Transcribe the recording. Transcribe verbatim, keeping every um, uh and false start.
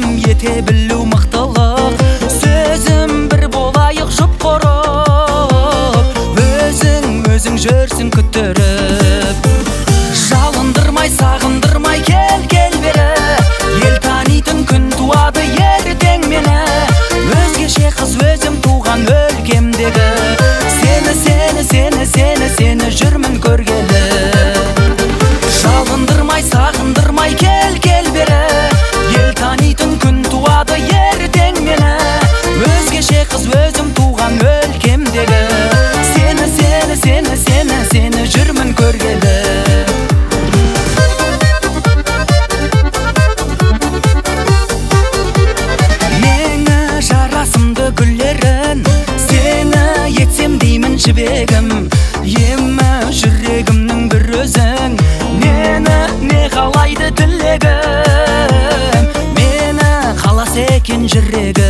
ете білу мықтылық. Сөзім бір болайық жұп құрып, өзің өзің жүрсің күттіріп. Жалындырмай сағындырмай кел кел бері, ел танитын күн туады ертең мені. Өзгеше қыз өзім туған өлкемдегі, сені сені сені сені сені жүрмін көргелі. Жалындырмай сағындырмай кел кел бері, ел танитын күн туады ертең мені. Өзгеше қыз өзім туған өлкемдегі, сені сені сені сені сені жүрмін көргелі. Мені жарасымды гүлдерін сені етсем деймін жібегім. Емі жүрегімнің бір өзің, мені не қалайды тілегім. Мені қаласа екен жүрегім.